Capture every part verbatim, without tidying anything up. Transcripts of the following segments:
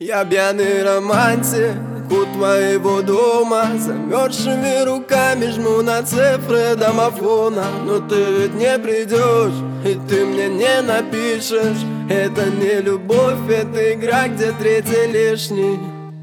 Я пьяный романтик у твоего дома, замерзшими руками жму на цифры домофона. Но ты ведь не придешь, и ты мне не напишешь. Это не любовь, это игра, где третий лишний.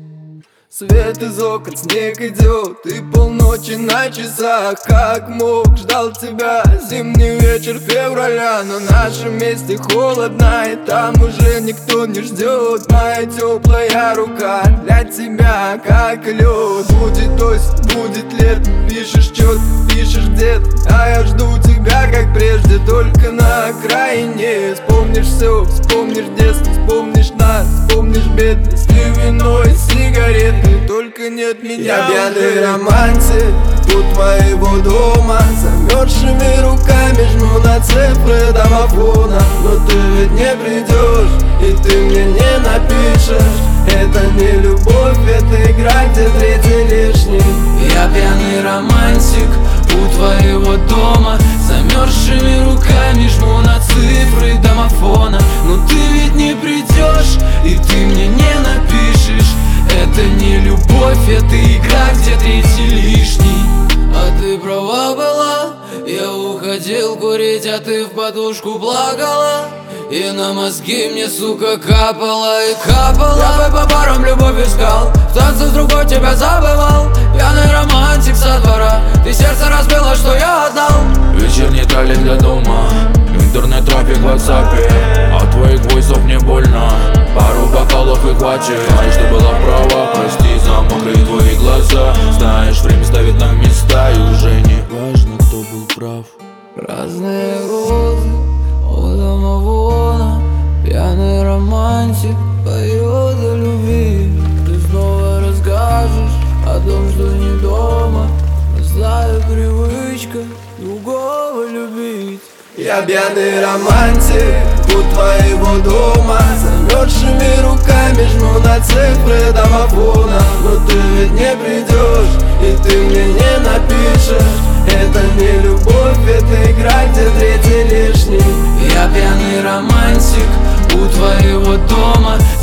Свет из окон, снег идет, и полночи на часах. Как мог, ждал тебя зимний вечер февраля. На нашем месте холодно, и там уже никто не ждет. Моя теплая рука для тебя как лед. Будет дождь, будет лето, пишешь чет, пишешь где-то, а я жду тебя как прежде, только на окраине. Вспомнишь все, вспомнишь детство, вспомнишь нас, вспомнишь бедность и вино, и сигареты. Только нет меня. Я пьяный романтик у твоего дома, замерзшими руками жму на цифры домофона. Но ты ведь не придешь, и ты мне не напишешь. Это не любовь, это игра, где третий лишний. Я пьяный романтик у твоего дома, замерзшими руками жму на цифры домофона. Но ты ведь не придешь, и ты мне не напишешь. Это не любовь, это игра, где третий лишний. А ты права была, я уходил курить, а ты в подушку плакала. И на мозги мне, сука, капала и капала. Я бы по парам любовь искал, в танце с другой тебя забывал. Пьяный романтик со двора, ты сердце разбила, что я отдал. Вечерний троллей для дома, интернет-трафик в ватсапе. От твоих войсов мне больно, пару бокалов и хватит. Знаешь, ты была права, прости за мокрые твои глаза. Знаешь, время ставит на места, и уже не важно, кто был прав. Разные розы у домовона, пьяный романтик поет о любви. Ты снова расскажешь о том, что не дома, злая привычка другого любить. Я пьяный романтик у твоего дома, замерзшими руками жму на цифры домофона. Но ты ведь не придешь, и ты мне не напишешь. Это не любовь, это игра, где третий лишний. Я пьяный романтик у твоего дома,